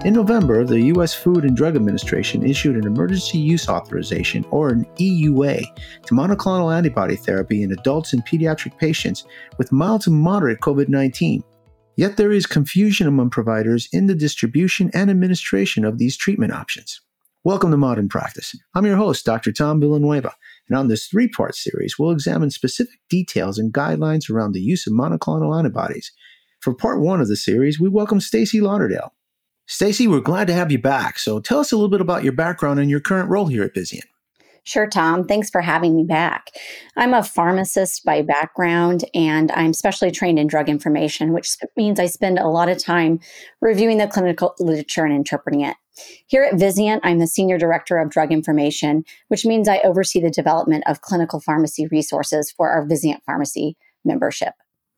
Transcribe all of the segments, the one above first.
In November, the U.S. Food and Drug Administration issued an emergency use authorization, or an EUA, to monoclonal antibody therapy in adults and pediatric patients with mild to moderate COVID-19. Yet there is confusion among providers in the distribution and administration of these treatment options. Welcome to Modern Practice. I'm your host, Dr. Tom Villanueva, and on this three-part series, we'll examine specific details and guidelines around the use of monoclonal antibodies. For part one of the series, we welcome Stacy Lauderdale. Stacy, we're glad to have you back. So tell us a little bit about your background and your current role here at Vizient. Sure, Tom. Thanks for having me back. I'm a pharmacist by background, and I'm specially trained in drug information, which means I spend a lot of time reviewing the clinical literature and interpreting it. Here at Vizient, I'm the Senior Director of Drug Information, which means I oversee the development of clinical pharmacy resources for our Vizient Pharmacy membership.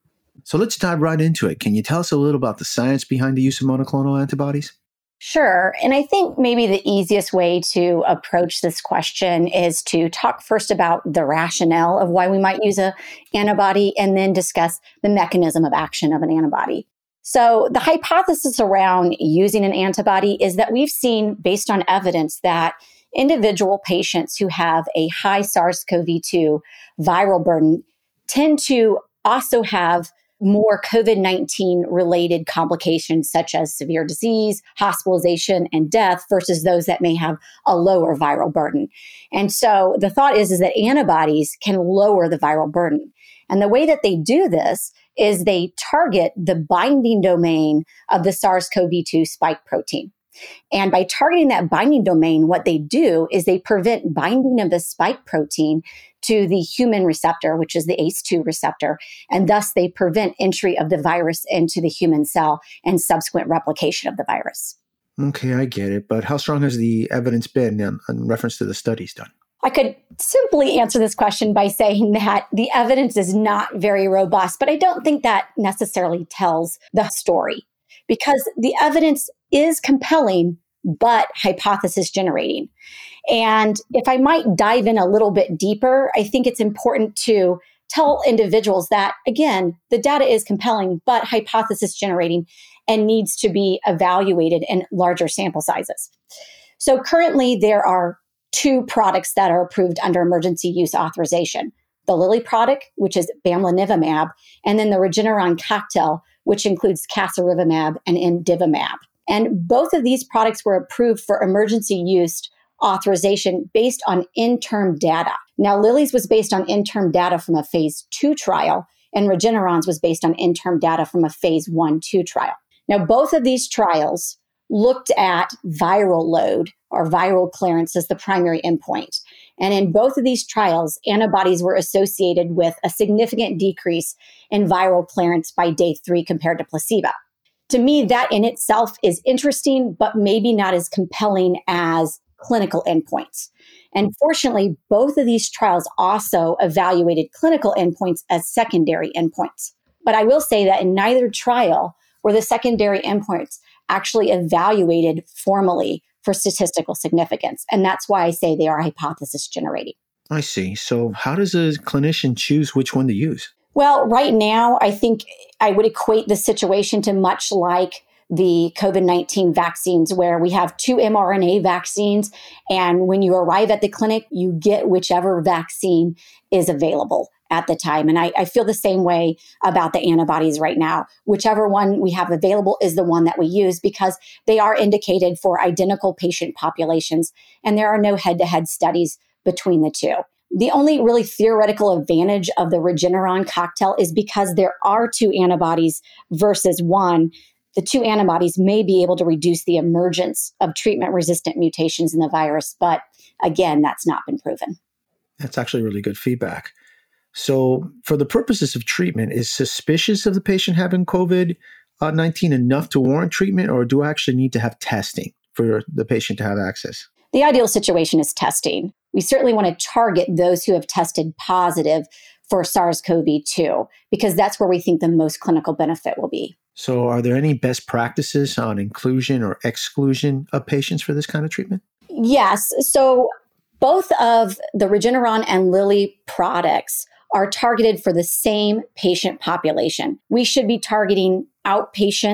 So let's dive right into it. Can you tell us a little about the science behind the use of monoclonal antibodies? Sure. And I think maybe the easiest way to approach this question is to talk first about the rationale of why we might use an antibody and then discuss the mechanism of action of an antibody. So the hypothesis around using an antibody is that we've seen, based on evidence, that individual patients who have a high SARS-CoV-2 viral burden tend to also have more COVID-19 related complications such as severe disease, hospitalization, and death versus those that may have a lower viral burden. And so the thought is that antibodies can lower the viral burden. And the way that they do this is they target the binding domain of the SARS-CoV-2 spike protein. And by targeting that binding domain, what they do is they prevent binding of the spike protein to the human receptor, which is the ACE2 receptor, and thus they prevent entry of the virus into the human cell and subsequent replication of the virus. Okay, I get it. But how strong has the evidence been in reference to the studies done? I could simply answer this question by saying that the evidence is not very robust, but I don't think that necessarily tells the story because the evidence is compelling, but hypothesis generating. And if I might dive in a little bit deeper, I think it's important to tell individuals that, again, the data is compelling, but hypothesis generating and needs to be evaluated in larger sample sizes. So currently there are two products that are approved under emergency use authorization. The Lilly product, which is bamlanivimab, and then the Regeneron cocktail, which includes casirivimab and imdivimab. And both of these products were approved for emergency use authorization based on interim data. Now, Lilly's was based on interim data from a phase 2 trial, and Regeneron's was based on interim data from a phase 1/2 trial. Now, both of these trials looked at viral load or viral clearance as the primary endpoint. And in both of these trials, antibodies were associated with a significant decrease in viral clearance by day 3 compared to placebo. To me, that in itself is interesting, but maybe not as compelling as clinical endpoints. And fortunately, both of these trials also evaluated clinical endpoints as secondary endpoints. But I will say that in neither trial were the secondary endpoints actually evaluated formally for statistical significance. And that's why I say they are hypothesis generating. I see. So how does a clinician choose which one to use? Well, right now, I think I would equate the situation to much like the COVID-19 vaccines, where we have 2 mRNA vaccines. And when you arrive at the clinic, you get whichever vaccine is available at the time. And I feel the same way about the antibodies right now. Whichever one we have available is the one that we use because they are indicated for identical patient populations. And there are no head-to-head studies between the two. The only really theoretical advantage of the Regeneron cocktail is because there are 2 antibodies versus one. The 2 antibodies may be able to reduce the emergence of treatment-resistant mutations in the virus. But again, that's not been proven. That's actually really good feedback. So for the purposes of treatment, is suspicious of the patient having COVID-19 enough to warrant treatment, or do I actually need to have testing for the patient to have access? The ideal situation is testing. We certainly want to target those who have tested positive for SARS-CoV-2 because that's where we think the most clinical benefit will be. So are there any best practices on inclusion or exclusion of patients for this kind of treatment? Yes. So both of the Regeneron and Lilly products are targeted for the same patient population. We should be targeting outpatient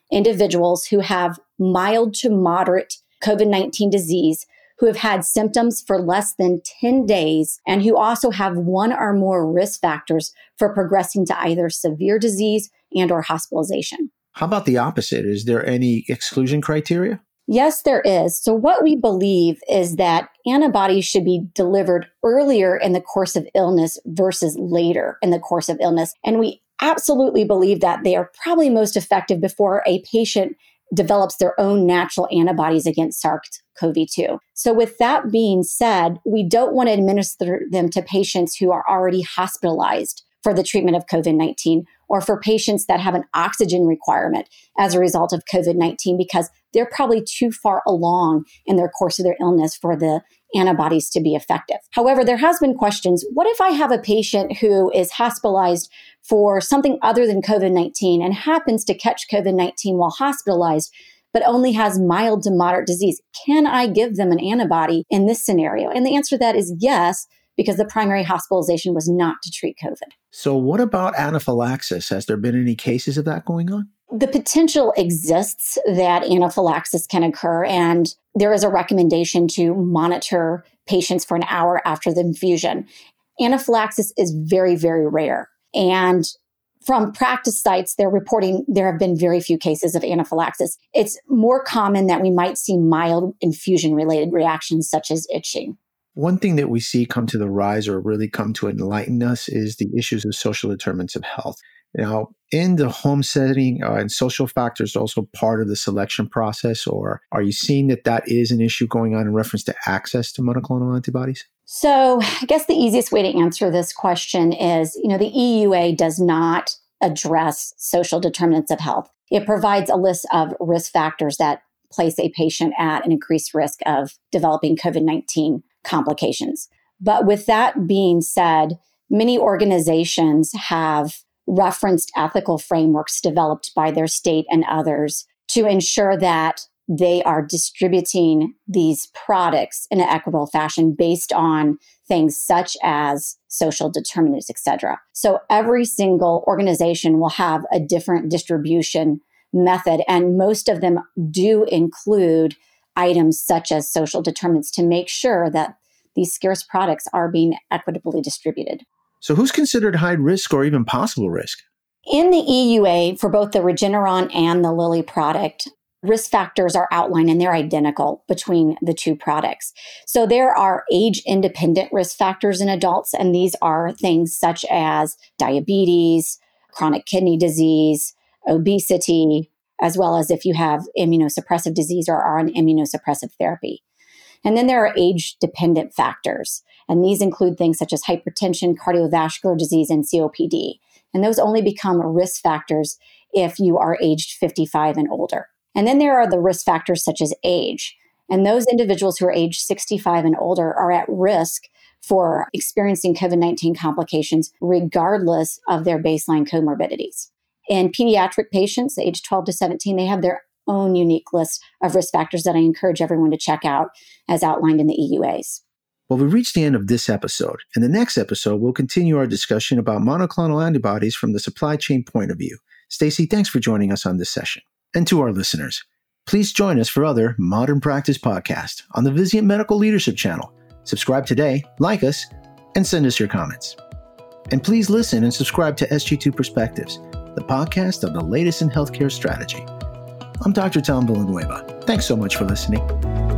individuals who have mild to moderate COVID-19 disease, who have had symptoms for less than 10 days, and who also have one or more risk factors for progressing to either severe disease and or hospitalization. How about the opposite? Is there any exclusion criteria? Yes, there is. So what we believe is that antibodies should be delivered earlier in the course of illness versus later in the course of illness. And we absolutely believe that they are probably most effective before a patient develops their own natural antibodies against SARS-CoV-2. So with that being said, we don't want to administer them to patients who are already hospitalized for the treatment of COVID-19 or for patients that have an oxygen requirement as a result of COVID-19 because they're probably too far along in their course of their illness for the antibodies to be effective. However, there has been questions. What if I have a patient who is hospitalized for something other than COVID-19 and happens to catch COVID-19 while hospitalized, but only has mild to moderate disease? Can I give them an antibody in this scenario? And the answer to that is yes, because the primary hospitalization was not to treat COVID. So what about anaphylaxis? Has there been any cases of that going on? The potential exists that anaphylaxis can occur, and there is a recommendation to monitor patients for an hour after the infusion. Anaphylaxis is very, very rare. And from practice sites, they're reporting there have been very few cases of anaphylaxis. It's more common that we might see mild infusion-related reactions such as itching. One thing that we see come to the rise or really come to enlighten us is the issues of social determinants of health. Now, in the home setting and social factors also part of the selection process, or are you seeing that is an issue going on in reference to access to monoclonal antibodies? So I guess the easiest way to answer this question is, the EUA does not address social determinants of health. It provides a list of risk factors that place a patient at an increased risk of developing COVID-19 complications. But with that being said, many organizations have referenced ethical frameworks developed by their state and others to ensure that they are distributing these products in an equitable fashion based on things such as social determinants, et cetera. So every single organization will have a different distribution method, and most of them do include items such as social determinants to make sure that these scarce products are being equitably distributed. So who's considered high risk or even possible risk? In the EUA, for both the Regeneron and the Lilly product, risk factors are outlined and they're identical between the two products. So there are age-independent risk factors in adults, and these are things such as diabetes, chronic kidney disease, obesity, as well as if you have immunosuppressive disease or are on immunosuppressive therapy. And then there are age-dependent factors, and these include things such as hypertension, cardiovascular disease, and COPD. And those only become risk factors if you are aged 55 and older. And then there are the risk factors such as age. And those individuals who are aged 65 and older are at risk for experiencing COVID-19 complications regardless of their baseline comorbidities. In pediatric patients, aged 12 to 17, they have their own unique list of risk factors that I encourage everyone to check out as outlined in the EUAs. Well, we've reached the end of this episode. In the next episode, we'll continue our discussion about monoclonal antibodies from the supply chain point of view. Stacey, thanks for joining us on this session. And to our listeners, please join us for other Modern Practice podcasts on the Vizient Medical Leadership channel. Subscribe today, like us, and send us your comments. And please listen and subscribe to SG2 Perspectives, the podcast of the latest in healthcare strategy. I'm Dr. Tom Villanueva. Thanks so much for listening.